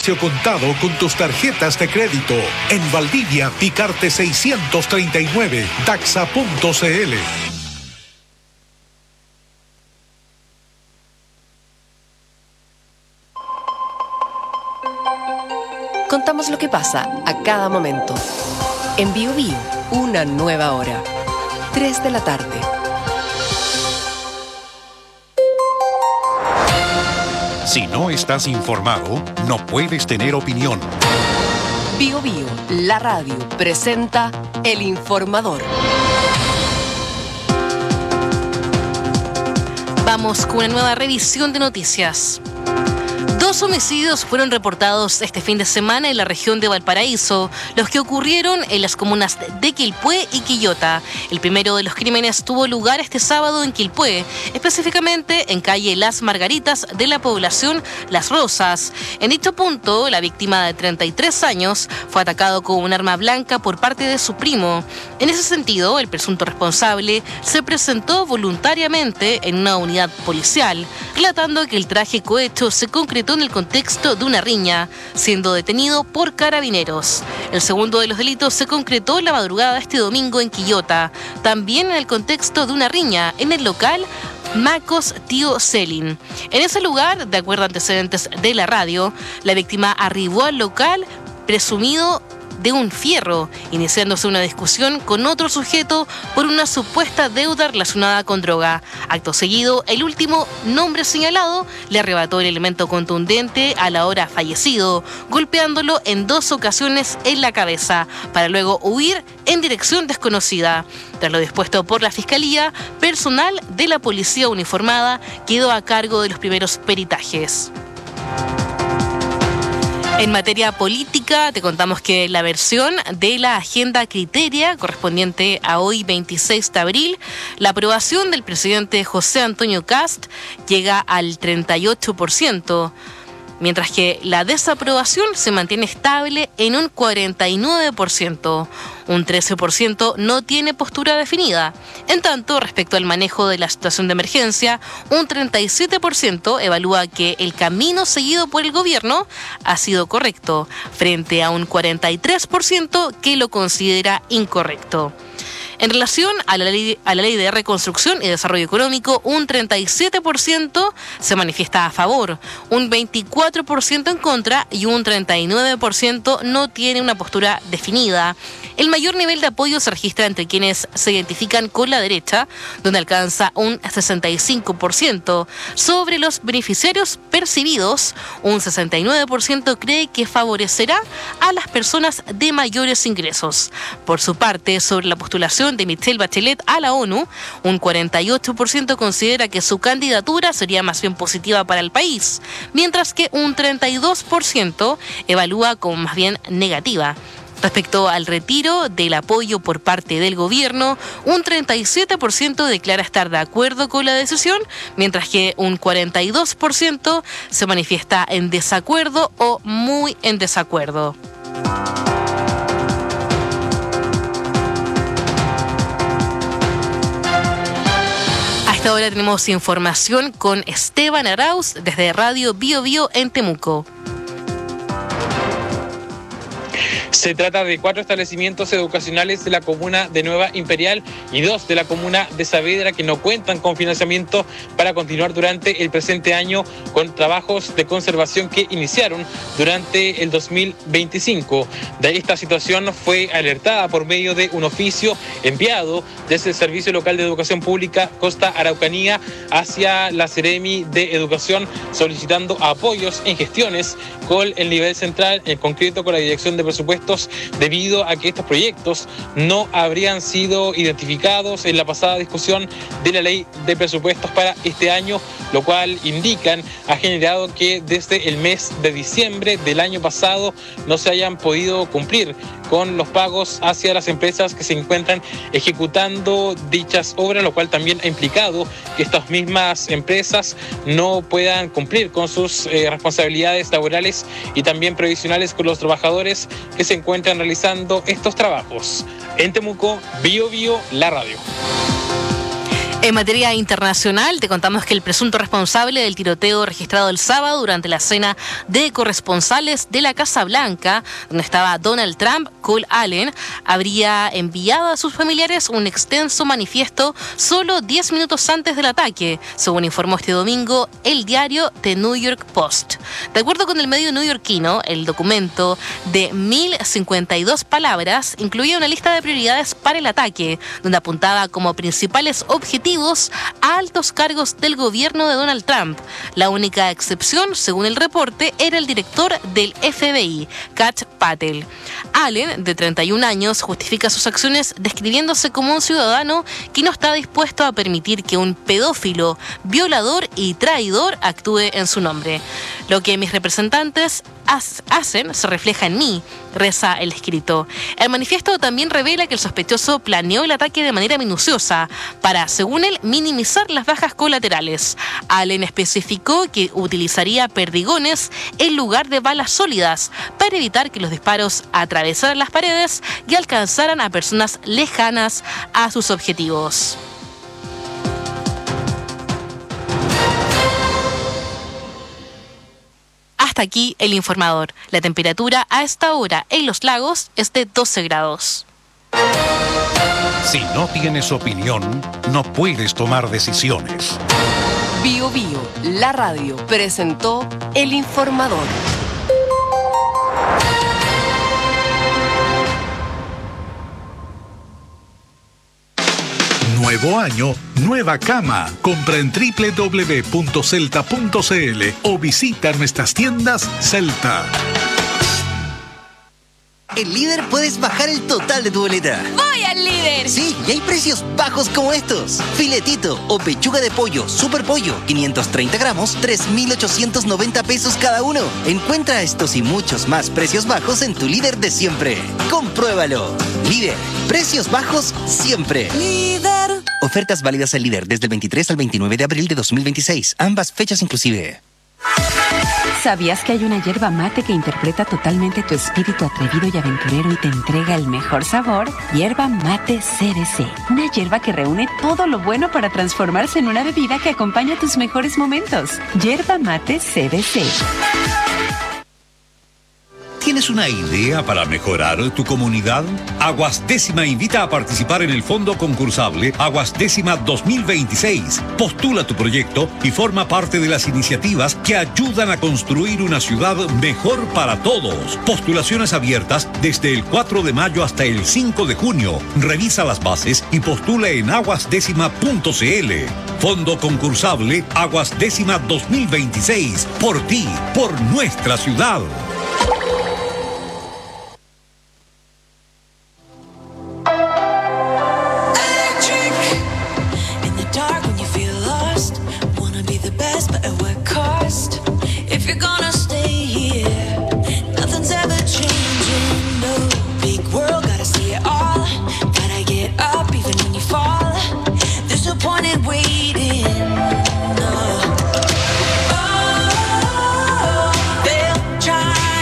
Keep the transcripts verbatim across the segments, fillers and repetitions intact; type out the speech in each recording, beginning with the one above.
precio contado con tus tarjetas de crédito. En Valdivia, Picarte seiscientos treinta y nueve, daxa punto c l. Contamos lo que pasa a cada momento. En Bio Bio, una nueva hora. tres de la tarde. Si no estás informado, no puedes tener opinión. Bio Bio, la radio, presenta El Informador. Vamos con una nueva revisión de noticias. Dos homicidios fueron reportados este fin de semana en la región de Valparaíso, los que ocurrieron en las comunas de Quilpué y Quillota. El primero de los crímenes tuvo lugar este sábado en Quilpué, específicamente en calle Las Margaritas de la población Las Rosas. En dicho punto, la víctima de treinta y tres años fue atacado con un arma blanca por parte de su primo. En ese sentido, el presunto responsable se presentó voluntariamente en una unidad policial, relatando que el trágico hecho se concretó en el contexto de una riña, siendo detenido por carabineros. El segundo de los delitos se concretó la madrugada de este domingo en Quillota, también en el contexto de una riña en el local Macos Tío Celin. En ese lugar, de acuerdo a antecedentes de la radio, la víctima arribó al local presumido de un fierro, iniciándose una discusión con otro sujeto por una supuesta deuda relacionada con droga. Acto seguido, el último nombre señalado le arrebató el elemento contundente a la hora fallecido, golpeándolo en dos ocasiones en la cabeza, para luego huir en dirección desconocida. Tras lo dispuesto por la Fiscalía, personal de la policía uniformada quedó a cargo de los primeros peritajes. En materia política, te contamos que la versión de la agenda criteria correspondiente a hoy, veintiséis de abril, la aprobación del presidente José Antonio Kast llega al treinta y ocho por ciento, mientras que la desaprobación se mantiene estable en un cuarenta y nueve por ciento. Un trece por ciento no tiene postura definida. En tanto, respecto al manejo de la situación de emergencia, un treinta y siete por ciento evalúa que el camino seguido por el gobierno ha sido correcto, frente a un cuarenta y tres por ciento que lo considera incorrecto. En relación a la ley, a la ley de reconstrucción y desarrollo económico, un treinta y siete por ciento se manifiesta a favor, un veinticuatro por ciento en contra y un treinta y nueve por ciento no tiene una postura definida. El mayor nivel de apoyo se registra entre quienes se identifican con la derecha, donde alcanza un sesenta y cinco por ciento. Sobre los beneficiarios percibidos, un sesenta y nueve por ciento cree que favorecerá a las personas de mayores ingresos. Por su parte, sobre la postulación de Michelle Bachelet a la ONU, un cuarenta y ocho por ciento considera que su candidatura sería más bien positiva para el país, mientras que un treinta y dos por ciento evalúa como más bien negativa. Respecto al retiro del apoyo por parte del gobierno, un treinta y siete por ciento declara estar de acuerdo con la decisión, mientras que un cuarenta y dos por ciento se manifiesta en desacuerdo o muy en desacuerdo. Ahora tenemos información con Esteban Arauz desde Radio Bio Bio en Temuco. Se trata de cuatro establecimientos educacionales de la comuna de Nueva Imperial y dos de la comuna de Saavedra que no cuentan con financiamiento para continuar durante el presente año con trabajos de conservación que iniciaron durante el dos mil veinticinco. De esta situación fue alertada por medio de un oficio enviado desde el Servicio Local de Educación Pública Costa Araucanía hacia la Seremi de Educación, solicitando apoyos en gestiones con el nivel central, en concreto con la Dirección de Presupuestos, debido a que estos proyectos no habrían sido identificados en la pasada discusión de la ley de presupuestos para este año, lo cual indican ha generado que desde el mes de diciembre del año pasado no se hayan podido cumplir con los pagos hacia las empresas que se encuentran ejecutando dichas obras, lo cual también ha implicado que estas mismas empresas no puedan cumplir con sus eh, responsabilidades laborales y también previsionales con los trabajadores que se encuentran realizando estos trabajos. En Temuco, Bio Bio, la radio. En materia internacional, te contamos que el presunto responsable del tiroteo registrado el sábado durante la cena de corresponsales de la Casa Blanca, donde estaba Donald Trump, Cole Allen, habría enviado a sus familiares un extenso manifiesto solo diez minutos antes del ataque, según informó este domingo el diario The New York Post. De acuerdo con el medio neoyorquino, el documento de mil cincuenta y dos palabras incluía una lista de prioridades para el ataque, donde apuntaba como principales objetivos a altos cargos del gobierno de Donald Trump. La única excepción, según el reporte, era el director del F B I, Kash Patel. Allen, de treinta y un años, justifica sus acciones describiéndose como un ciudadano que no está dispuesto a permitir que un pedófilo, violador y traidor actúe en su nombre. Lo que mis representantes hacen se refleja en mí, reza el escrito. El manifiesto también revela que el sospechoso planeó el ataque de manera minuciosa para, según él, minimizar las bajas colaterales. Allen especificó que utilizaría perdigones en lugar de balas sólidas para evitar que los disparos atravesaran las paredes y alcanzaran a personas lejanas a sus objetivos. Hasta aquí el informador. La temperatura a esta hora en Los Lagos es de doce grados. Si no tienes opinión, no puedes tomar decisiones. Bio Bio, la radio, presentó el informador. Nuevo año, nueva cama. Compra en doble u doble u doble u punto celta punto c l o visita nuestras tiendas Celta. En Líder puedes bajar el total de tu boleta. ¡Voy al Líder! Sí, y hay precios bajos como estos. Filetito o pechuga de pollo, super pollo, quinientos treinta gramos, tres mil ochocientos noventa pesos cada uno. Encuentra estos y muchos más precios bajos en tu Líder de siempre. Compruébalo. Líder, precios bajos siempre. Líder. Ofertas válidas en Líder desde el veintitrés al veintinueve de abril de dos mil veintiséis. Ambas fechas inclusive. ¿Sabías que hay una yerba mate que interpreta totalmente tu espíritu atrevido y aventurero y te entrega el mejor sabor? Yerba Mate C B C. Una yerba que reúne todo lo bueno para transformarse en una bebida que acompaña tus mejores momentos. Yerba Mate C B C. ¿Tienes una idea para mejorar tu comunidad? Aguas Décima invita a participar en el fondo concursable Aguas Décima dos mil veintiséis. Postula tu proyecto y forma parte de las iniciativas que ayudan a construir una ciudad mejor para todos. Postulaciones abiertas desde el cuatro de mayo hasta el cinco de junio. Revisa las bases y postula en aguas décima punto c l. Fondo concursable Aguas Décima dos mil veintiséis. Por ti, por nuestra ciudad. Try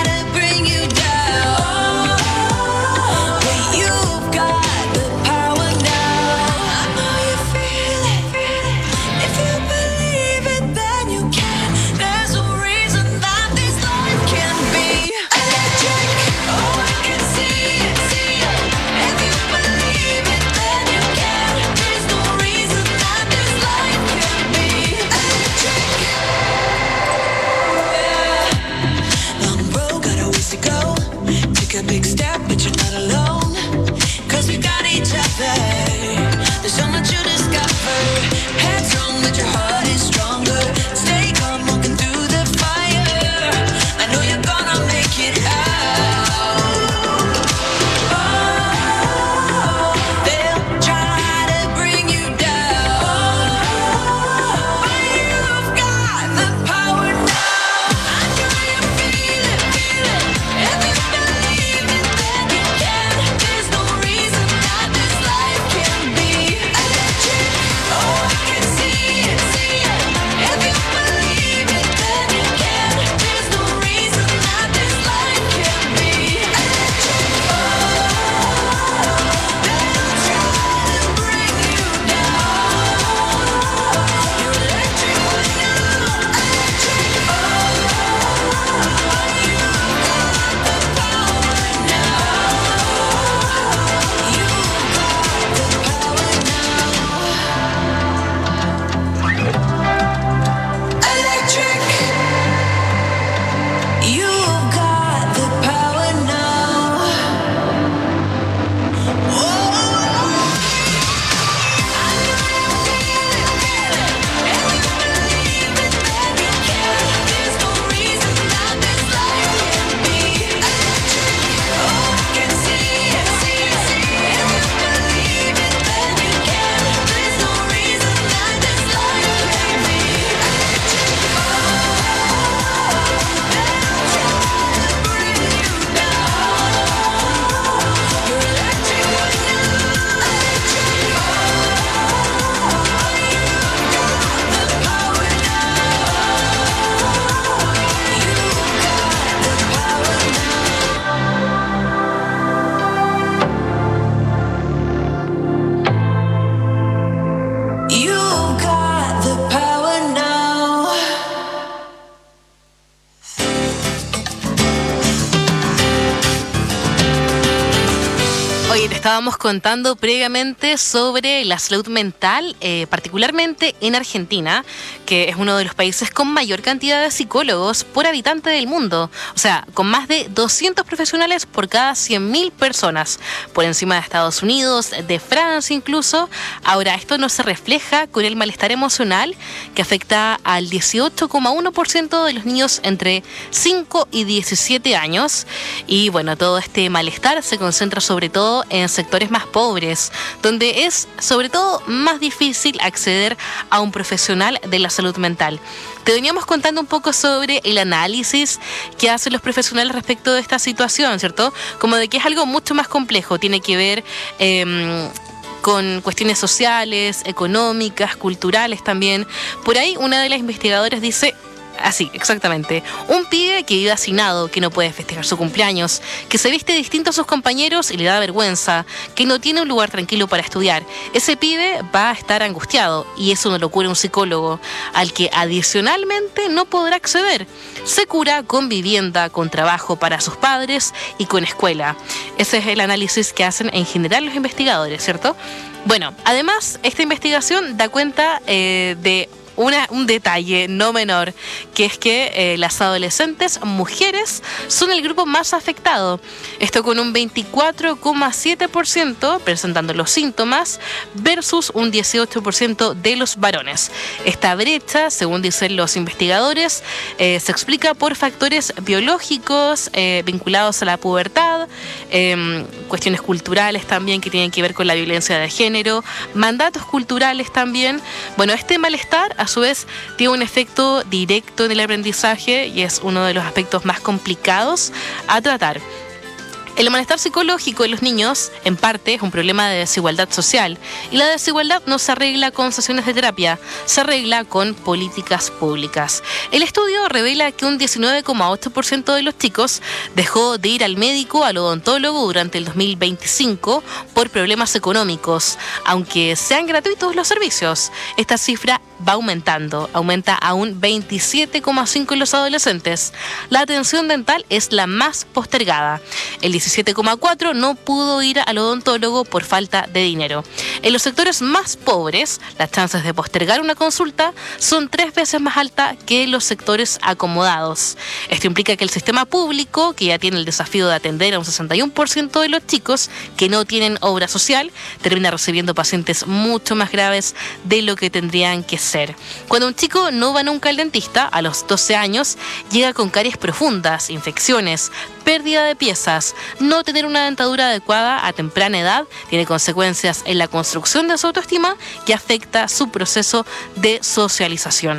estábamos contando previamente sobre la salud mental, eh, particularmente en Argentina, que es uno de los países con mayor cantidad de psicólogos por habitante del mundo. O sea, con más de doscientos profesionales por cada cien mil personas, por encima de Estados Unidos, de Francia incluso. Ahora, esto no se refleja con el malestar emocional que afecta al dieciocho coma uno por ciento de los niños entre cinco y diecisiete años. Y bueno, todo este malestar se concentra sobre todo en sectores más pobres, donde es sobre todo más difícil acceder a un profesional de la salud mental. Te veníamos contando un poco sobre el análisis que hacen los profesionales respecto de esta situación, ¿cierto? Como de que es algo mucho más complejo, tiene que ver eh, con cuestiones sociales, económicas, culturales también. Por ahí una de las investigadoras dice... Así, exactamente. Un pibe que vive hacinado, que no puede festejar su cumpleaños, que se viste distinto a sus compañeros y le da vergüenza, que no tiene un lugar tranquilo para estudiar. Ese pibe va a estar angustiado y eso no lo cura un psicólogo, al que adicionalmente no podrá acceder. Se cura con vivienda, con trabajo para sus padres y con escuela. Ese es el análisis que hacen en general los investigadores, ¿cierto? Bueno, además, esta investigación da cuenta eh, de... Una, un detalle no menor, que es que eh, las adolescentes mujeres son el grupo más afectado. Esto con un veinticuatro coma siete por ciento presentando los síntomas versus un dieciocho por ciento de los varones. Esta brecha, según dicen los investigadores, eh, se explica por factores biológicos eh, vinculados a la pubertad, eh, cuestiones culturales también que tienen que ver con la violencia de género, mandatos culturales también. Bueno, este malestar a su vez tiene un efecto directo en el aprendizaje y es uno de los aspectos más complicados a tratar. El malestar psicológico en los niños, en parte, es un problema de desigualdad social. Y la desigualdad no se arregla con sesiones de terapia, se arregla con políticas públicas. El estudio revela que un diecinueve coma ocho por ciento de los chicos dejó de ir al médico, al odontólogo, durante el dos mil veinticinco por problemas económicos, aunque sean gratuitos los servicios. Esta cifra va aumentando, aumenta a un veintisiete coma cinco por ciento en los adolescentes. La atención dental es la más postergada. El diecisiete coma cuatro por ciento no pudo ir al odontólogo por falta de dinero. En los sectores más pobres, las chances de postergar una consulta son tres veces más altas que en los sectores acomodados. Esto implica que el sistema público, que ya tiene el desafío de atender a un sesenta y uno por ciento de los chicos que no tienen obra social, termina recibiendo pacientes mucho más graves de lo que tendrían que ser. Cuando un chico no va nunca al dentista, a los doce años, llega con caries profundas, infecciones, pérdida de piezas. No tener una dentadura adecuada a temprana edad tiene consecuencias en la construcción de su autoestima que afecta su proceso de socialización.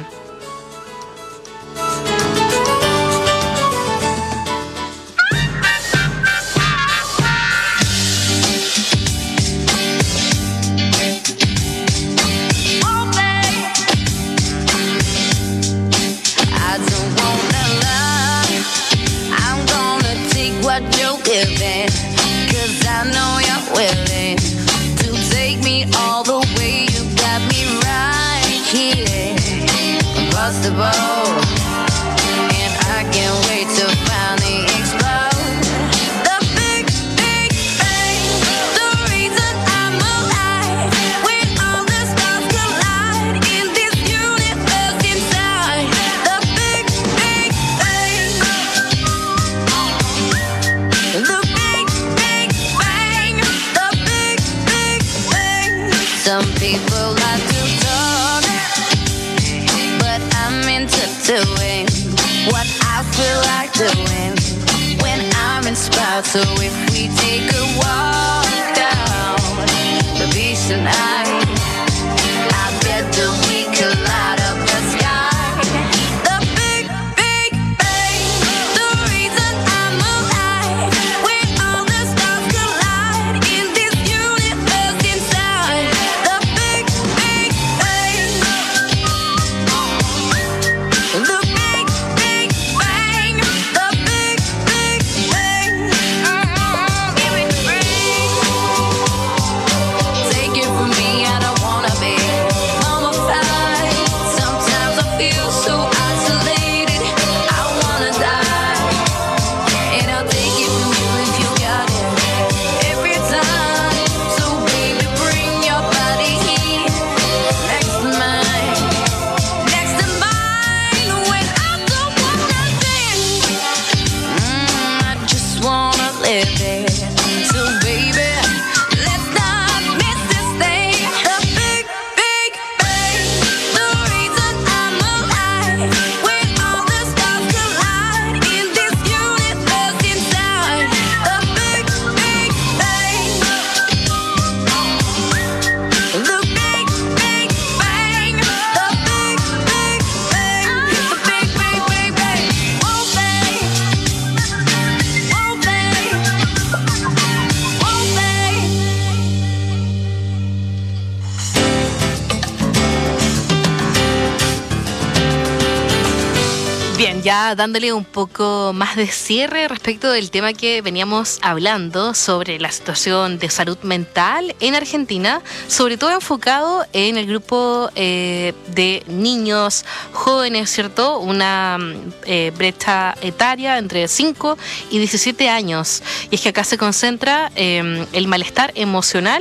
Giving, 'cause I know you're willing to take me all the way. You got me right here, impossible, and I can't wait to finally explode. The big, big bang, the reason I'm alive. When all the stars collide in this universe inside. The big, big bang. The big, big bang, the big, big bang. Some people like to talk, but I'm into doing what I feel like doing when I'm inspired. So if we take a walk down the beach tonight, I bet that we could light up the sky. The big, big bang, the reason I'm alive. When all the stars collide in this universe inside. The big, big bang. The big, big bang. The big, big bang. Mm-hmm. Give it free. Take it from me. living. So baby, let's not miss this thing. The big, big bang, the reason I'm alive. When all the stars collide in this universe inside. The big, big bang. The big, big bang. The big, big bang. The big, big, big bang. Whoa, bang. Whoa, bang. Whoa, bang. Bien, ya dándole un poco más de cierre respecto del tema que veníamos hablando sobre la situación de salud mental en Argentina, sobre todo enfocado en el grupo eh, de niños, jóvenes, ¿cierto? Una eh, brecha etaria entre cinco y diecisiete años. Y es que acá se concentra eh, el malestar emocional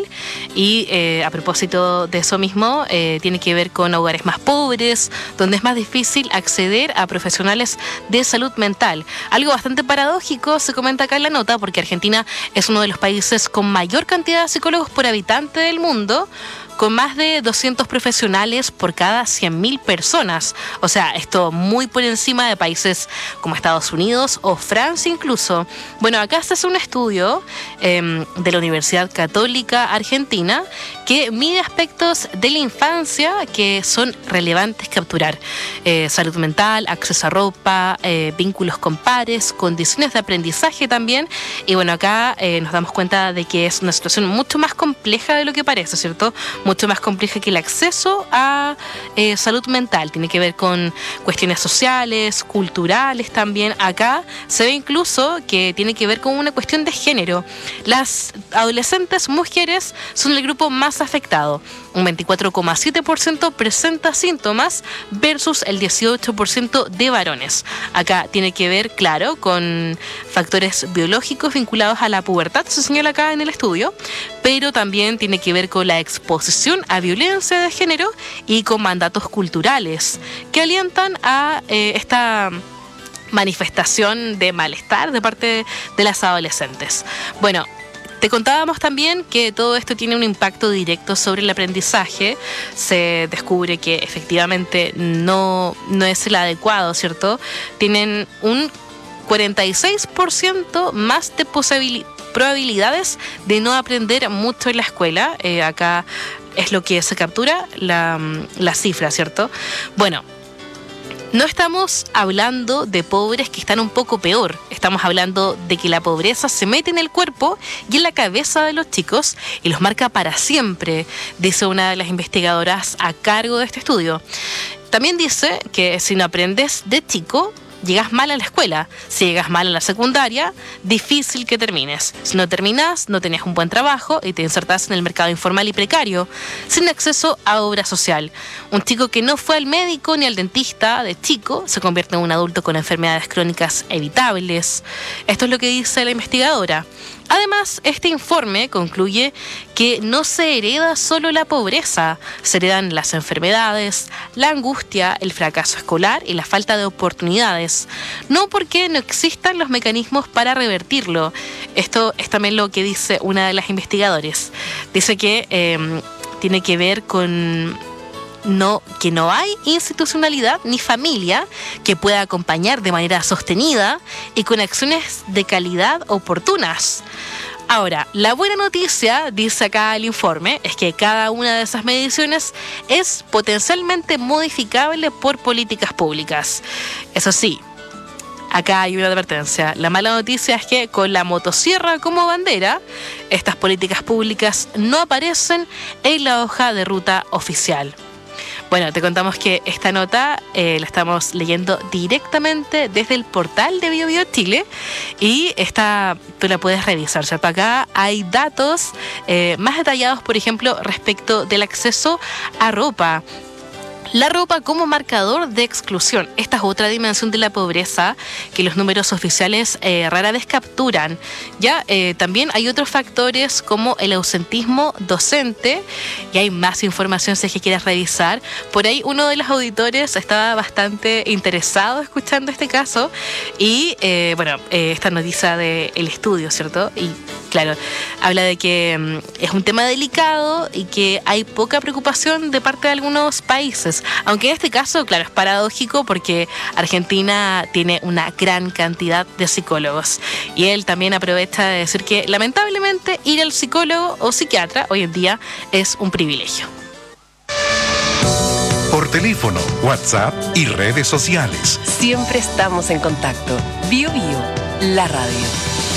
y eh, a propósito de eso mismo, eh, tiene que ver con hogares más pobres, donde es más difícil acceder a profesionales de salud mental. Algo bastante paradójico se comenta acá en la nota, porque Argentina es uno de los países con mayor cantidad de psicólogos por habitante del mundo, con más de doscientos profesionales por cada cien mil personas. O sea, esto muy por encima de países como Estados Unidos o Francia incluso. Bueno, acá se hace un estudio eh, de la Universidad Católica Argentina que mide aspectos de la infancia que son relevantes capturar. Eh, salud mental, acceso a ropa, eh, vínculos con pares, condiciones de aprendizaje también. Y bueno, acá eh, nos damos cuenta de que es una situación mucho más compleja de lo que parece, ¿cierto? Mucho más compleja que el acceso a eh, salud mental. Tiene que ver con cuestiones sociales, culturales también. Acá se ve incluso que tiene que ver con una cuestión de género. Las adolescentes mujeres son el grupo más afectado. Un veinticuatro coma siete por ciento presenta síntomas versus el dieciocho por ciento de varones. Acá tiene que ver, claro, con factores biológicos vinculados a la pubertad, se señala acá en el estudio, pero también tiene que ver con la exposición a violencia de género y con mandatos culturales que alientan a eh, esta manifestación de malestar de parte de las adolescentes. Bueno, te contábamos también que todo esto tiene un impacto directo sobre el aprendizaje. Se descubre que efectivamente no, no es el adecuado, ¿cierto? Tienen un cuarenta y seis por ciento más de posibilidades probabilidades de no aprender mucho en la escuela. Eh, acá es lo que se captura, la, la cifra, ¿cierto? Bueno, no estamos hablando de pobres que están un poco peor. Estamos hablando de que la pobreza se mete en el cuerpo y en la cabeza de los chicos y los marca para siempre, dice una de las investigadoras a cargo de este estudio. También dice que si no aprendes de chico, llegas mal a la escuela. Si llegas mal a la secundaria, difícil que termines. Si no terminas, no tenías un buen trabajo y te insertas en el mercado informal y precario, sin acceso a obra social. Un chico que no fue al médico ni al dentista de chico se convierte en un adulto con enfermedades crónicas evitables. Esto es lo que dice la investigadora. Además, este informe concluye que no se hereda solo la pobreza, se heredan las enfermedades, la angustia, el fracaso escolar y la falta de oportunidades. No porque no existan los mecanismos para revertirlo. Esto es también lo que dice una de las investigadoras. Dice que eh, tiene que ver con no, que no hay institucionalidad ni familia que pueda acompañar de manera sostenida y con acciones de calidad oportunas. Ahora, la buena noticia, dice acá el informe, es que cada una de esas mediciones es potencialmente modificable por políticas públicas. Eso sí, acá hay una advertencia. La mala noticia es que con la motosierra como bandera, estas políticas públicas no aparecen en la hoja de ruta oficial. Bueno, te contamos que esta nota eh, la estamos leyendo directamente desde el portal de BioBio Chile y esta tú la puedes revisar, ¿cierto? Acá hay datos eh, más detallados, por ejemplo, respecto del acceso a ropa. La ropa como marcador de exclusión. Esta es otra dimensión de la pobreza que los números oficiales eh, rara vez capturan. Ya eh, también hay otros factores como el ausentismo docente, y hay más información si es que quieres revisar. Por ahí uno de los auditores estaba bastante interesado escuchando este caso y eh, bueno, eh, esta noticia del estudio, ¿cierto? Y claro, habla de que um, es un tema delicado y que hay poca preocupación de parte de algunos países. Aunque en este caso, claro, es paradójico porque Argentina tiene una gran cantidad de psicólogos. Y él también aprovecha de decir que lamentablemente ir al psicólogo o psiquiatra hoy en día es un privilegio. Por teléfono, WhatsApp y redes sociales. Siempre estamos en contacto. Bio Bio, la radio.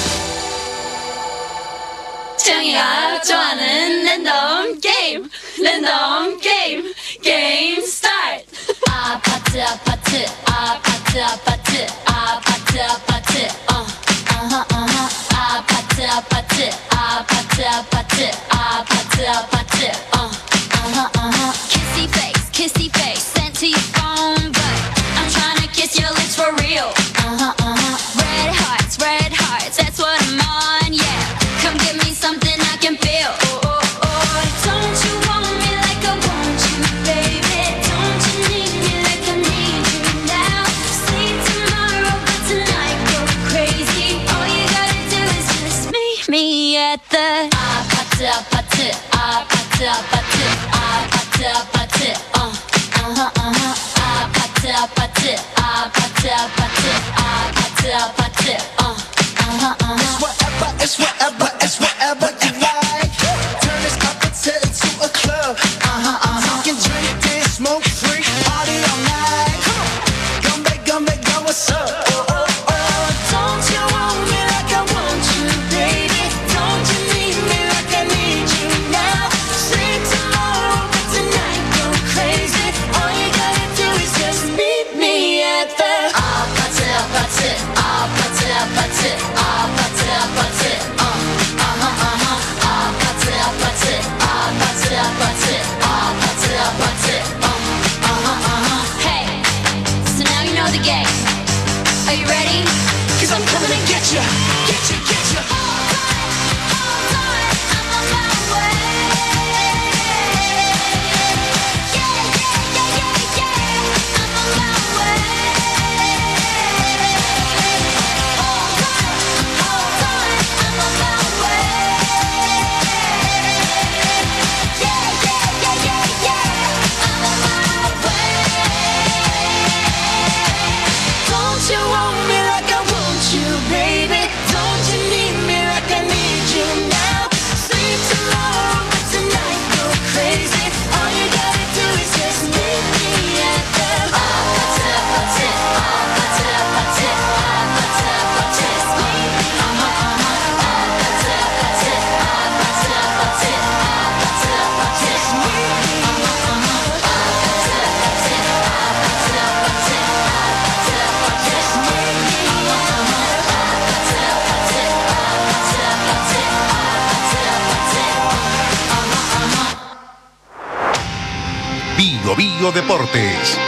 정이가 좋아하는 랜덤 게임 랜덤 게임 게임 스타트 아파트 아파트 아파트 아파트 아파트 아파트 어 어허 어허 아파트 아파트 아파트 아파트 아파트 아파트 어 어허 어허 Kissy face kissy face sent to your phone but I'm trying to kiss your lips for real uh-huh uh-huh red hearts red hearts that's what I'm on yeah come give me something I can feel. Oh, oh, oh. Don't you want me like I want you, baby? Don't you need me like I need you now? Sleep tomorrow, but tonight go crazy. All you gotta do is just meet me at the 아파트 아파트 아파트 아파트 아파트 아파트 어 어허 어허 아파트 아파트 아파트 아파트 아파트 아파트 어 어허 어허 It's whatever, it's whatever you like. Turn this appetite into a club. Uh-huh, uh-huh. You can drink this, smoke free, party all night. Come on, come back, come back, girl, what's up? Oh, oh, oh. Don't you want me like I want you, baby? Don't you need me like I need you now? Sleep tomorrow, but tonight go crazy. All you gotta do is just meet me at the 아파트 아파트 아파트 아파트 아파트 아파트 어 어허 어허 아파트 아파트 아파트 아파트 아파트 아파트 어 어허 어허 Hey, so now you know the game. Are you ready? Cause I'm coming to get you, get you, get you. Hold on, hold on, I'm on my way. Yeah, yeah, yeah, yeah, yeah, I'm on my way. Hold on, hold on, I'm on my way. Yeah, yeah, yeah, yeah, yeah, I'm on my way. Don't you want me like I want you, baby? Don't you need me like I need you now? Sleep tomorrow, but tonight go crazy. All you gotta do is just meet me at the 아파트 아파트 아파트 아파트 아파트 아파트 meet me 어허 어허 아파트 아파트 아파트 아파트 아파트 아파트 meet me 어허 어허 아파트 아파트 아파트 아파트 아파트 아파트 meet me 어허 어허 아파트 아파트 아파트 아파트 아파트 아파트 어허 어허 Bio Bio Deportes.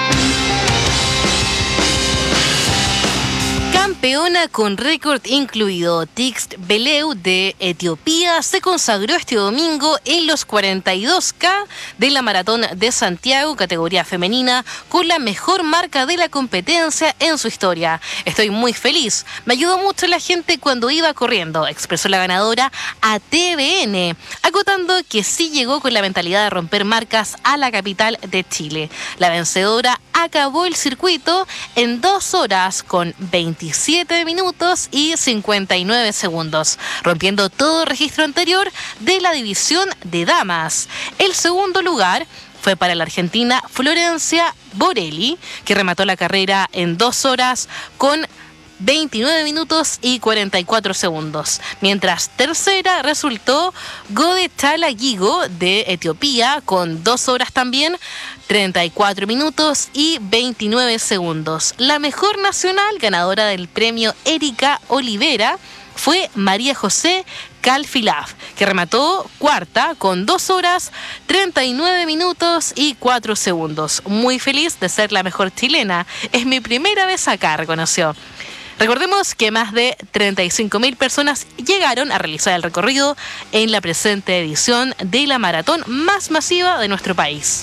Campeona con récord incluido, Tigst Beleu de Etiopía se consagró este domingo en los cuarenta y dos K de la Maratón de Santiago, categoría femenina, con la mejor marca de la competencia en su historia. Estoy muy feliz, me ayudó mucho la gente cuando iba corriendo, expresó la ganadora a T V N, acotando que sí llegó con la mentalidad de romper marcas a la capital de Chile. La vencedora acabó el circuito en dos horas con veintisiete minutos y cincuenta y nueve segundos, rompiendo todo registro anterior de la división de damas. El segundo lugar fue para la argentina Florencia Borelli, que remató la carrera en dos horas con veintinueve minutos y cuarenta y cuatro segundos. Mientras tercera resultó Godetala Gigo de Etiopía con dos horas también, treinta y cuatro minutos y veintinueve segundos. La mejor nacional, ganadora del premio Erika Olivera, fue María José Calfilaf, que remató cuarta con dos horas, treinta y nueve minutos y cuatro segundos. Muy feliz de ser la mejor chilena. Es mi primera vez acá, reconoció. Recordemos que más de treinta y cinco mil personas llegaron a realizar el recorrido en la presente edición de la maratón más masiva de nuestro país.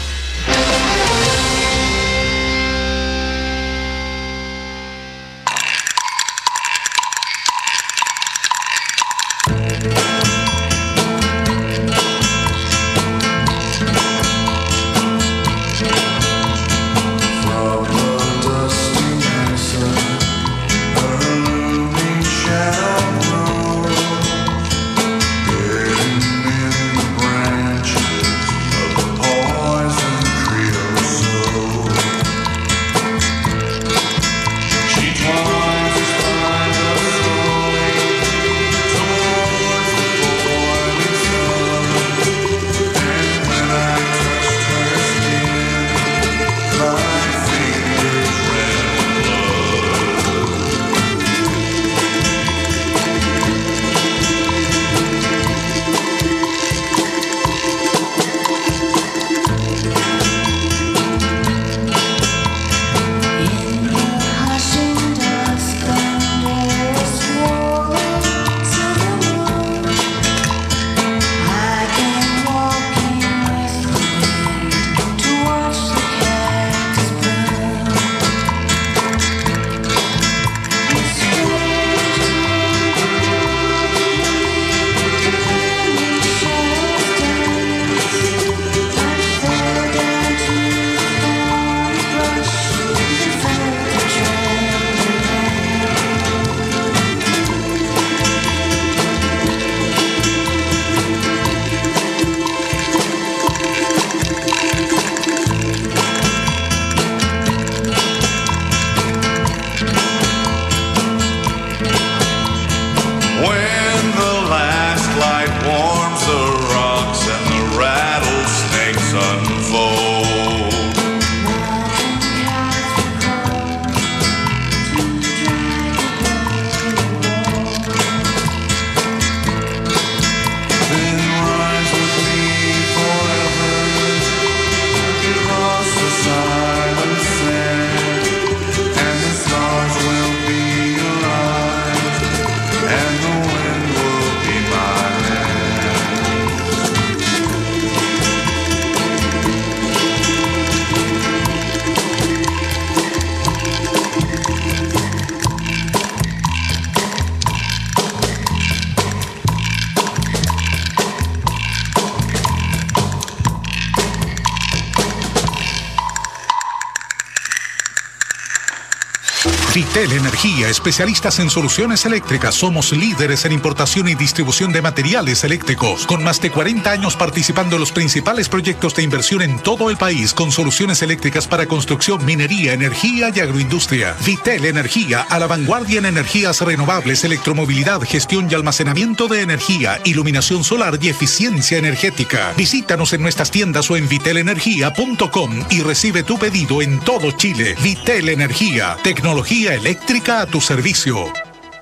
Vitel Energía, especialistas en soluciones eléctricas. Somos líderes en importación y distribución de materiales eléctricos, con más de cuarenta años participando en los principales proyectos de inversión en todo el país, con soluciones eléctricas para construcción, minería, energía y agroindustria. Vitel Energía, a la vanguardia en energías renovables, electromovilidad, gestión y almacenamiento de energía, iluminación solar y eficiencia energética. Visítanos en nuestras tiendas o en vitel energía punto com y recibe tu pedido en todo Chile. Vitel Energía, tecnología eléctrica a tu servicio.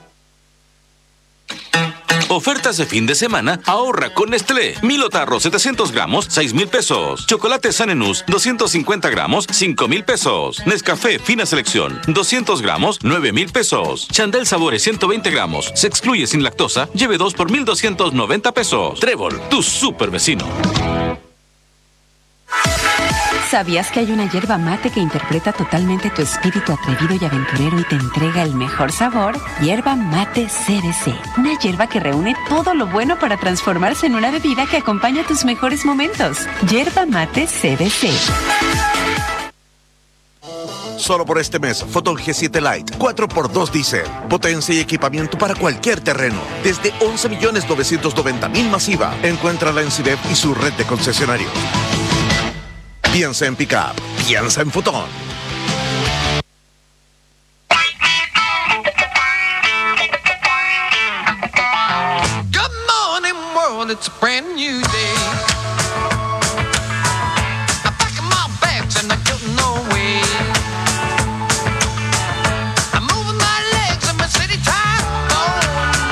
Ofertas de fin de semana, ahorra con Nestlé. Milo Tarro setecientos gramos, seis mil pesos. Chocolate Sanenús doscientos cincuenta gramos, cinco mil pesos. Nescafé Fina Selección doscientos gramos, nueve mil pesos. Chandel Sabores ciento veinte gramos, se excluye sin lactosa, lleve dos por mil doscientos noventa pesos. Trébol, tu super vecino. ¿Sabías que hay una yerba mate que interpreta totalmente tu espíritu atrevido y aventurero y te entrega el mejor sabor? Yerba Mate C D C. Una yerba que reúne todo lo bueno para transformarse en una bebida que acompaña tus mejores momentos. Yerba Mate C D C. Solo por este mes, Photon G siete Lite, cuatro por dos diésel. Potencia y equipamiento para cualquier terreno. Desde once millones novecientos noventa mil masiva. Encuéntrala en Cidep y su red de concesionarios. Piensa en pick-up, piensa en Photon. Good morning world, it's a brand new day. I'm packing my bags and I'm getting away. I'm moving my legs and my city time going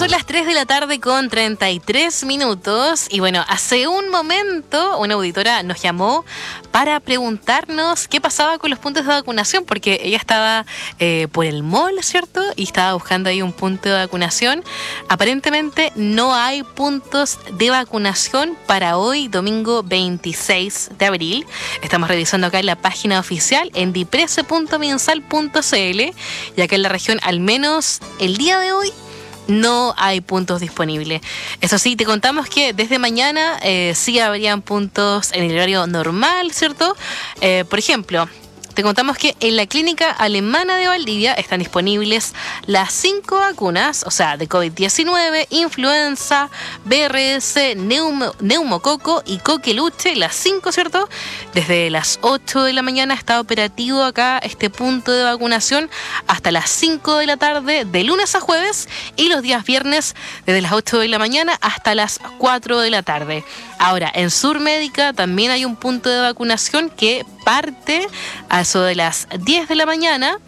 Son las tres de la tarde con treinta y tres minutos y bueno, hace un momento una auditora nos llamó para preguntarnos qué pasaba con los puntos de vacunación, porque ella estaba eh, por el mall, ¿cierto? Y estaba buscando ahí un punto de vacunación. Aparentemente no hay puntos de vacunación para hoy, domingo veintiséis de abril. Estamos revisando acá en la página oficial en diprese punto minsal punto cl y acá en la región, al menos el día de hoy, no hay puntos disponibles. Eso sí, te contamos que desde mañana eh, sí habrían puntos en el horario normal, ¿cierto? Eh, por ejemplo, te contamos que en la clínica alemana de Valdivia están disponibles las cinco vacunas, o sea, de COVID diecinueve, influenza, B R S, neumo, neumococo y coqueluche, las cinco, ¿cierto? Desde las ocho de la mañana está operativo acá este punto de vacunación hasta las cinco de la tarde, de lunes a jueves, y los días viernes desde las ocho de la mañana hasta las cuatro de la tarde. Ahora, en Sur Médica también hay un punto de vacunación que parte a eso de las diez de la mañana,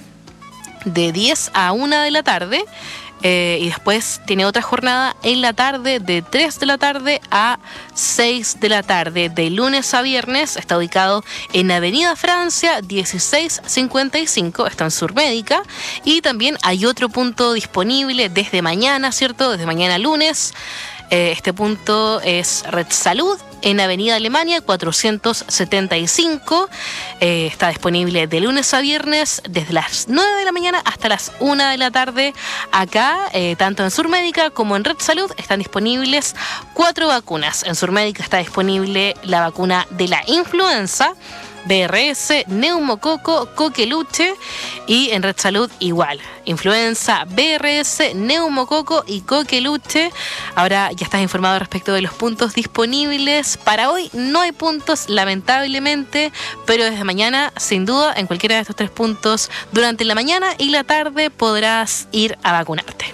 de diez a una de la tarde, eh, y después tiene otra jornada en la tarde de tres de la tarde a seis de la tarde, de lunes a viernes. Está ubicado en Avenida Francia dieciséis cincuenta y cinco, está en Sur Médica, y también hay otro punto disponible desde mañana, ¿cierto? Desde mañana lunes. Eh, este punto es Red Salud en Avenida Alemania cuatrocientos setenta y cinco. Eh, está disponible de lunes a viernes desde las nueve de la mañana hasta las una de la tarde. Acá, eh, tanto en Sur Médica como en Red Salud, están disponibles cuatro vacunas. En Sur Médica está disponible la vacuna de la influenza, B R S, neumococo, coqueluche, y en Red Salud igual, influenza, B R S, neumococo y coqueluche. Ahora ya estás informado respecto de los puntos disponibles. Para hoy no hay puntos, lamentablemente, pero desde mañana, sin duda, en cualquiera de estos tres puntos, durante la mañana y la tarde podrás ir a vacunarte.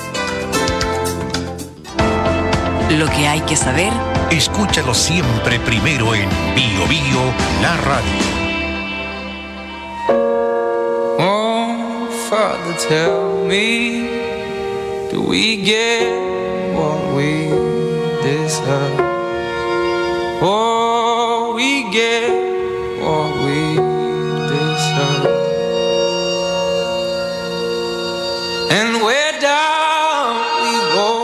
Lo que hay que saber, escúchalo siempre primero en Bio Bio, la radio. Oh, Father, tell me, do we get what we deserve? Oh, we get what we deserve. And we're down we go.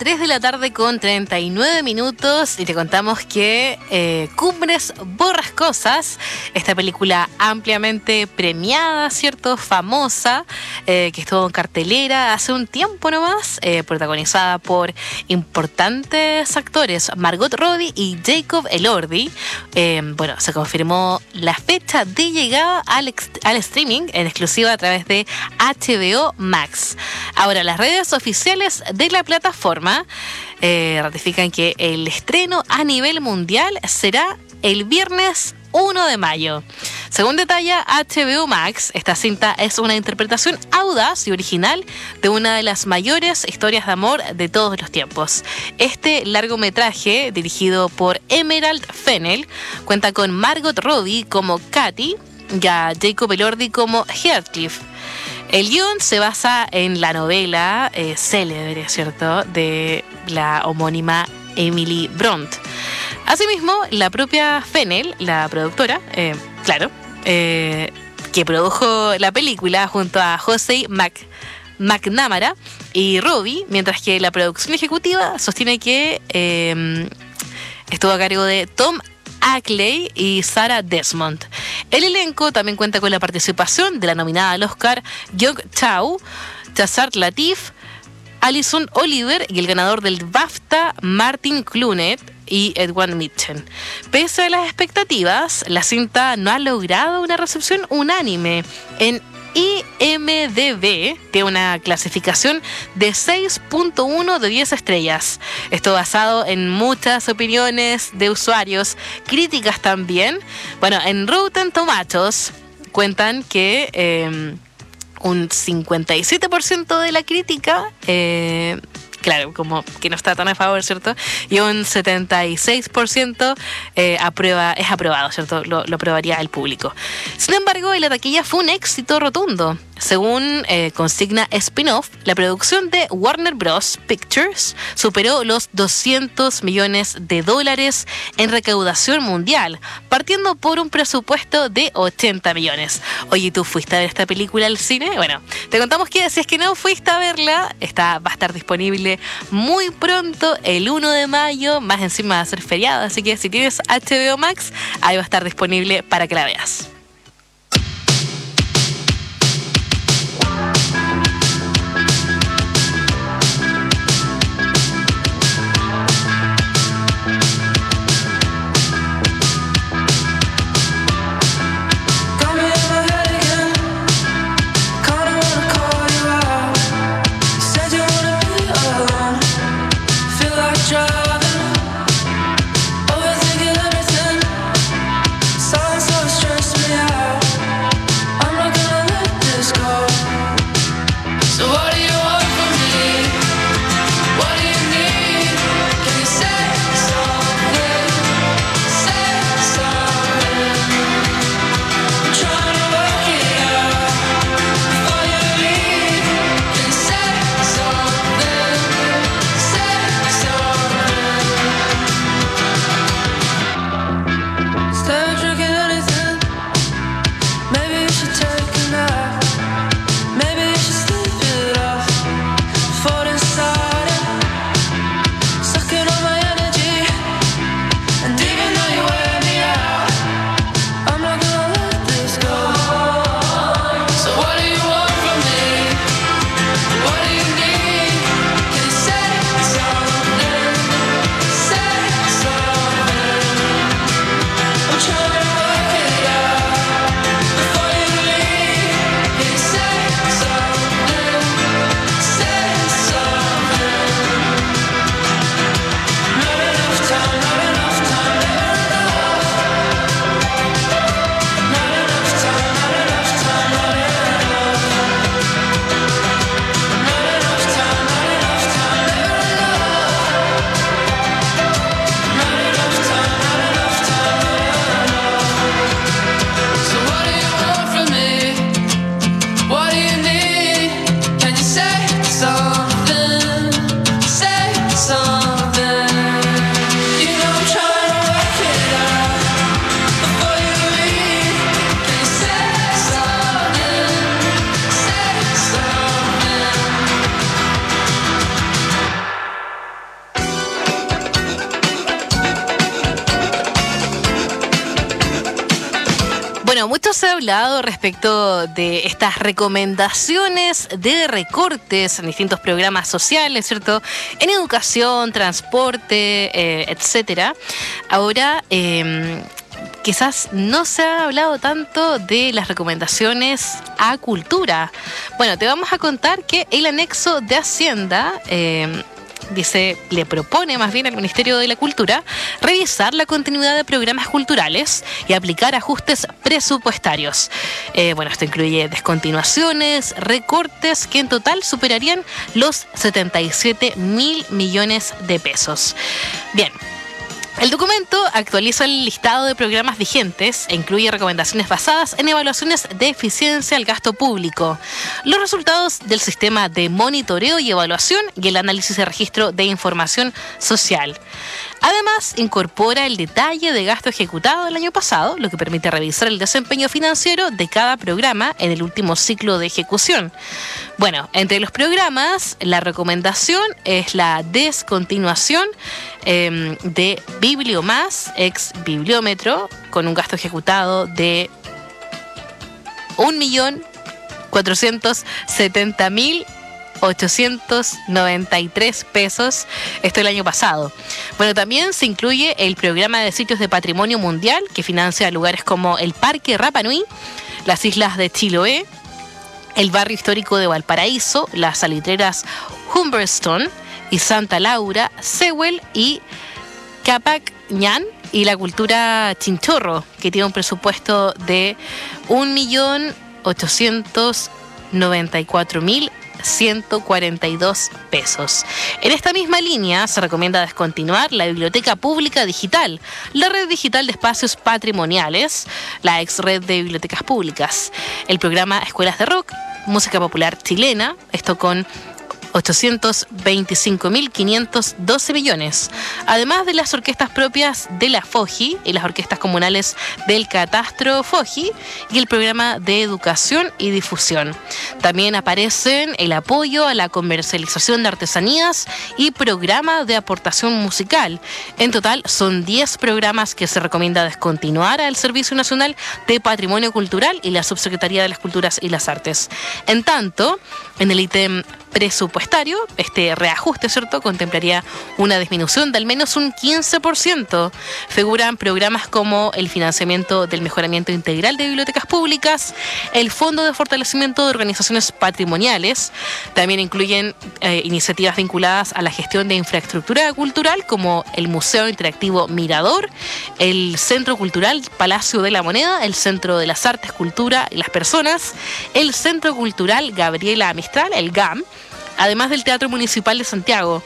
tres de la tarde con treinta y nueve minutos y te contamos que eh, Cumbres Borrascosas, esta película ampliamente premiada, ¿cierto? Famosa, eh, que estuvo en cartelera hace un tiempo nomás, eh, protagonizada por importantes actores, Margot Robbie y Jacob Elordi. Eh, bueno, se confirmó la fecha de llegada al, ex- al streaming en exclusiva a través de H B O Max. Ahora, las redes oficiales de la plataforma eh, ratifican que el estreno a nivel mundial será el viernes uno de mayo. Según detalla H B O Max, esta cinta es una interpretación audaz y original de una de las mayores historias de amor de todos los tiempos. Este largometraje, dirigido por Emerald Fennell, cuenta con Margot Robbie como Katy y a Jacob Elordi como Heathcliff. El guión se basa en la novela eh, célebre, ¿cierto?, de la homónima Emily Bront. Asimismo, la propia Fennell, la productora, eh, claro, eh, que produjo la película junto a Jose Mac, McNamara y Robbie, mientras que la producción ejecutiva sostiene que eh, estuvo a cargo de Tom Ackley y Sarah Desmond. El elenco también cuenta con la participación de la nominada al Oscar Young Chow, Shahzad Latif, Alison Oliver y el ganador del BAFTA Martin Clunet y Edward Mitchell. Pese a las expectativas, la cinta no ha logrado una recepción unánime. En I M D B tiene una clasificación de seis punto uno de diez estrellas. Esto basado en muchas opiniones de usuarios, críticas también. Bueno, en Rotten Tomatoes cuentan que eh, un cincuenta y siete por ciento de la crítica, eh, claro, como que no está tan a favor, ¿cierto? Y un setenta y seis por ciento eh, aprueba, es aprobado, ¿cierto? Lo, lo aprobaría el público. Sin embargo, la taquilla fue un éxito rotundo. Según eh, consigna Spin-off, la producción de Warner Bros. Pictures superó los doscientos millones de dólares en recaudación mundial, partiendo por un presupuesto de ochenta millones. Oye, ¿tú fuiste a ver esta película al cine? Bueno, te contamos que si es que no fuiste a verla, está, va a estar disponible muy pronto, el uno de mayo, más encima va a ser feriado, así que si tienes H B O Max, ahí va a estar disponible para que la veas. Driving, overthinking everything. Silence always stressed me. hablado respecto de estas recomendaciones de recortes en distintos programas sociales, ¿cierto? En educación, transporte, eh, etcétera. Ahora, eh, quizás no se ha hablado tanto de las recomendaciones a cultura. Bueno, te vamos a contar que el anexo de Hacienda eh, dice, le propone más bien al Ministerio de la Cultura revisar la continuidad de programas culturales y aplicar ajustes presupuestarios. Eh, bueno, esto incluye descontinuaciones, recortes que en total superarían los setenta y siete mil millones de pesos. Bien. El documento actualiza el listado de programas vigentes e incluye recomendaciones basadas en evaluaciones de eficiencia al gasto público, los resultados del sistema de monitoreo y evaluación y el análisis de registro de información social. Además, incorpora el detalle de gasto ejecutado el año pasado, lo que permite revisar el desempeño financiero de cada programa en el último ciclo de ejecución. Bueno, entre los programas, la recomendación es la descontinuación eh, de Bibliomás, ex Bibliómetro, con un gasto ejecutado de un millón cuatrocientos setenta mil ochocientos noventa y tres pesos, esto el año pasado. Bueno, también se incluye el programa de sitios de patrimonio mundial que financia lugares como el Parque Rapa Nui, las islas de Chiloé, el barrio histórico de Valparaíso, las salitreras Humberstone y Santa Laura, Sewell y Capac Ñan, y la cultura Chinchorro, que tiene un presupuesto de un millón ochocientos noventa y cuatro mil ciento cuarenta y dos pesos. En esta misma línea se recomienda descontinuar la Biblioteca Pública Digital, la red digital de espacios patrimoniales, la ex red de bibliotecas públicas, el programa Escuelas de Rock, música popular chilena, esto con ochocientos veinticinco mil quinientos doce millones, además de las orquestas propias de la FOGI y las orquestas comunales del Catastro FOGI y el programa de educación y difusión. También aparecen el apoyo a la comercialización de artesanías y programa de aportación musical. En total son diez programas que se recomienda descontinuar al Servicio Nacional de Patrimonio Cultural y la Subsecretaría de las Culturas y las Artes. En tanto, en el ítem presupuestario, este reajuste, ¿cierto?, contemplaría una disminución de al menos un quince por ciento. Figuran programas como el financiamiento del mejoramiento integral de bibliotecas públicas, el Fondo de Fortalecimiento de Organizaciones Patrimoniales. También incluyen eh, iniciativas vinculadas a la gestión de infraestructura cultural como el Museo Interactivo Mirador, el Centro Cultural Palacio de la Moneda, el Centro de las Artes, Cultura y las Personas, el Centro Cultural Gabriela Mistral, el GAM, además del Teatro Municipal de Santiago,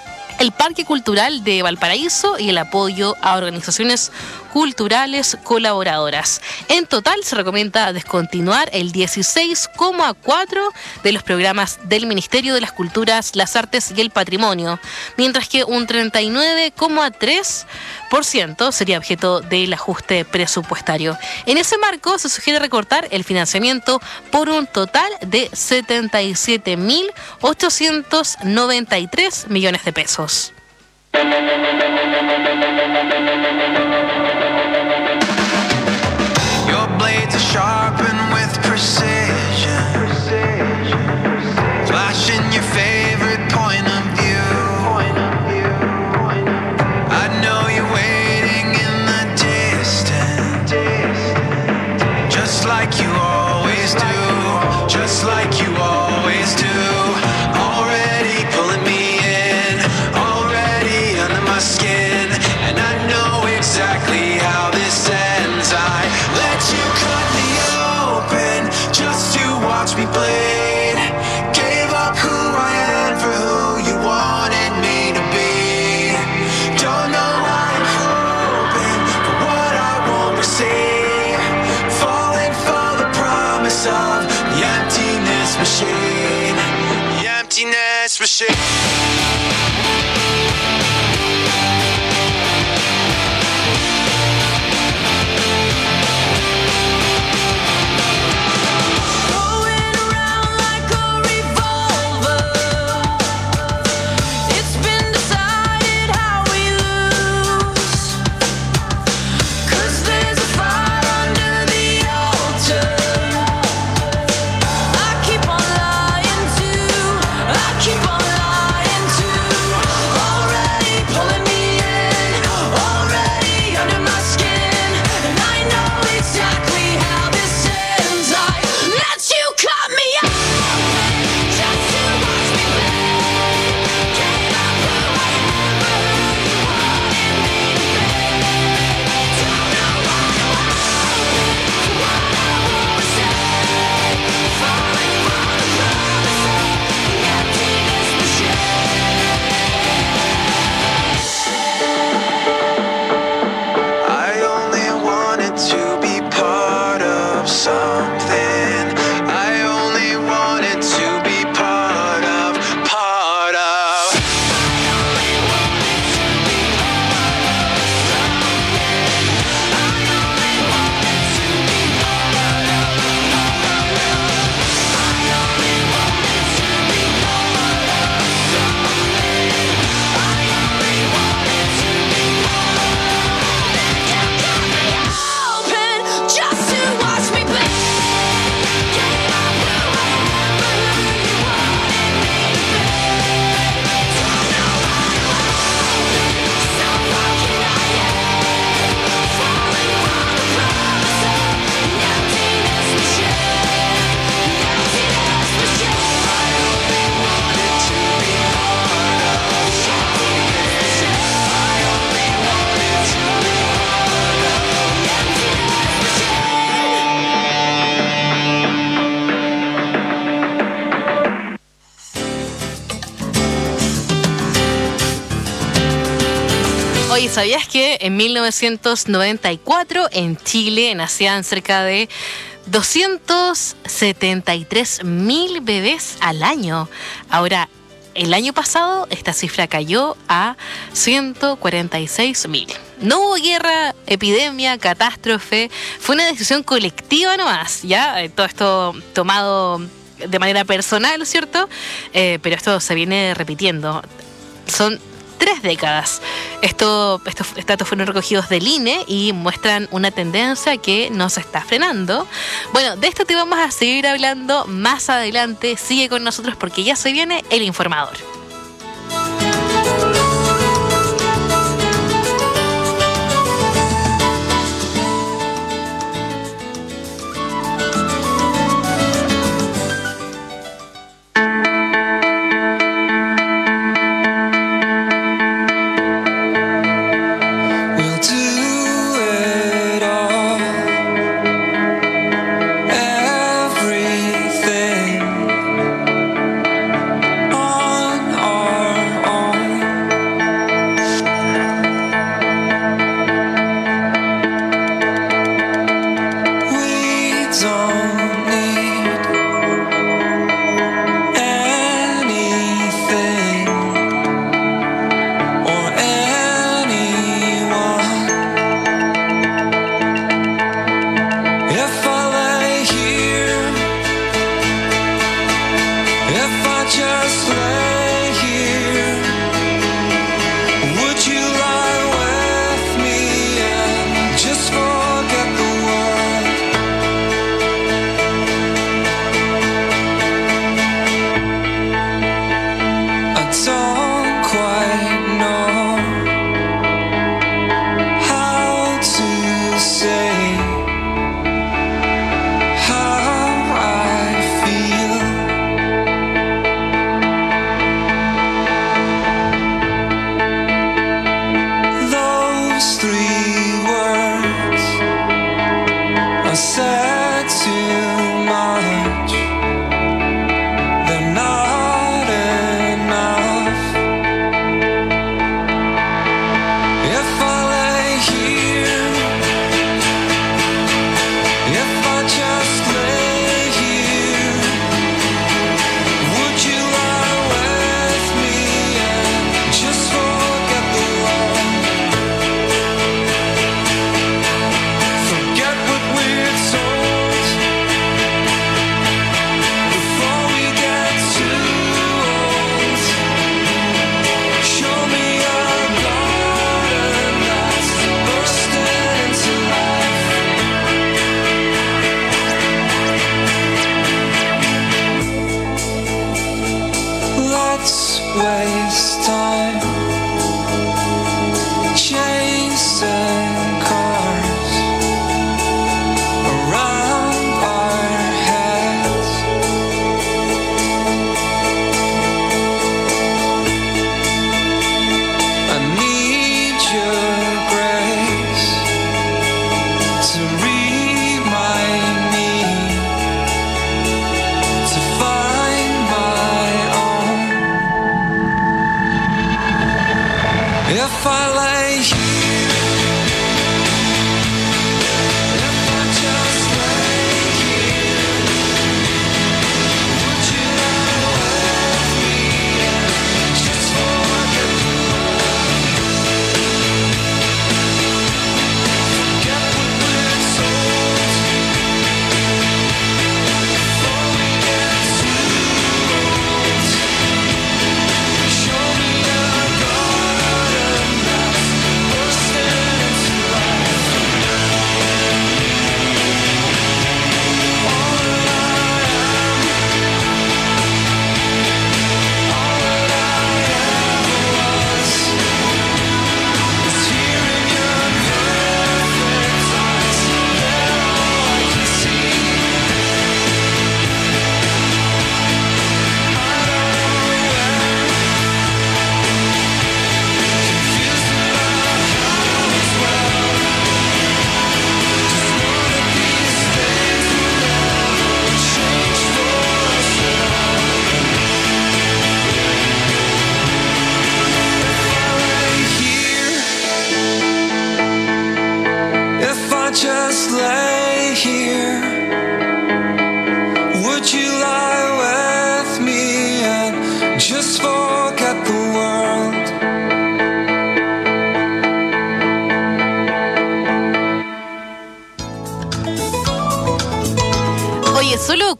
el Parque Cultural de Valparaíso y el apoyo a organizaciones culturales colaboradoras. En total se recomienda descontinuar el dieciséis coma cuatro por ciento de los programas del Ministerio de las Culturas, las Artes y el Patrimonio, mientras que un treinta y nueve coma tres por ciento sería objeto del ajuste presupuestario. En ese marco se sugiere recortar el financiamiento por un total de setenta y siete mil ochocientos noventa y tres millones de pesos. Your blades are sharpened with precision, flashing your favorite point of view. I know you're waiting in the distance, just like you always do, just like you always do. Already pulling me in, already under my skin, and I know exactly how this ends. I let you cut me open just to watch me bleed. Gave up who I am for who you wanted me to be. Don't know why I'm hoping for what I won't receive. Falling for the promise of the emptiness machine. The emptiness machine. Cause there's a fire under the altar. Oye, ¿sabías que en mil novecientos noventa y cuatro en Chile nacían cerca de doscientos setenta y tres mil bebés al año? Ahora, el año pasado esta cifra cayó a ciento cuarenta y seis mil. No hubo guerra, epidemia, catástrofe, fue una decisión colectiva nomás, ¿ya? Todo esto tomado de manera personal, ¿cierto? Eh, pero esto se viene repitiendo. Son tres décadas. Esto, estos datos fueron recogidos del I N E y muestran una tendencia que no se está frenando. Bueno, de esto te vamos a seguir hablando más adelante. Sigue con nosotros porque ya se viene el informador.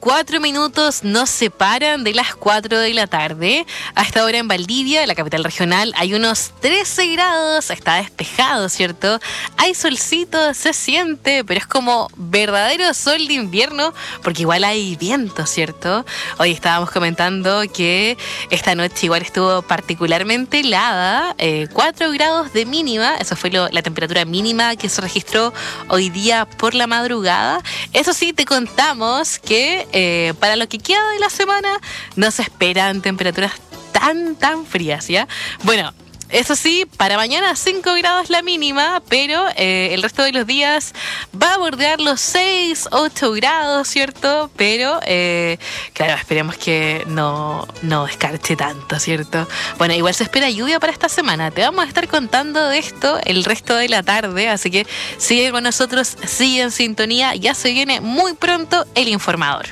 cuatro minutos nos separan de las cuatro de la tarde. A esta hora en Valdivia, la capital regional, hay unos trece grados, está despejado, ¿cierto? Hay solcito, se siente, pero es como verdadero sol de invierno, porque igual hay viento, ¿cierto? Hoy estábamos comentando que esta noche igual estuvo particularmente helada, eh, cuatro grados de mínima, eso fue lo, la temperatura mínima que se registró hoy día por la madrugada. Eso sí, te contamos que eh, para lo que queda de la semana no se esperan temperaturas tan, tan frías, ¿ya? Bueno, eso sí, para mañana cinco grados la mínima, pero eh, el resto de los días va a bordear los seis, ocho grados, ¿cierto? Pero, eh, claro, esperemos que no, no escarche tanto, ¿cierto? Bueno, igual se espera lluvia para esta semana. Te vamos a estar contando de esto el resto de la tarde, así que sigue con nosotros, sigue en sintonía. Ya se viene muy pronto el informador.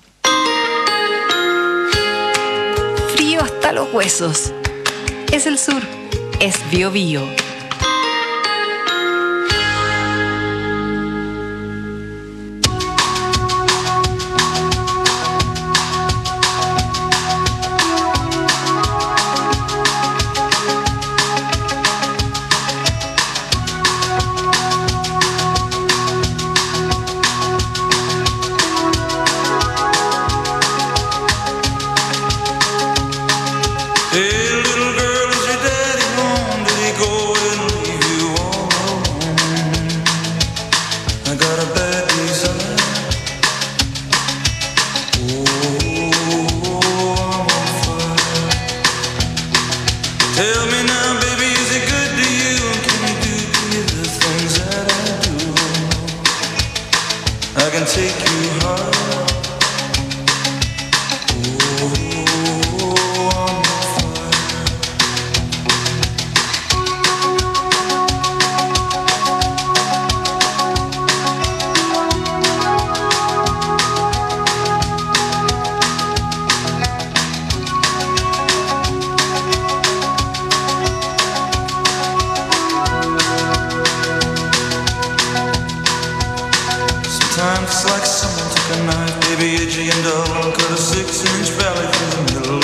Frío hasta los huesos. Es el sur. Es Bio Bio. Sometimes it's like someone took a knife, baby, edgy and dull, cut a six-inch valley through the middle.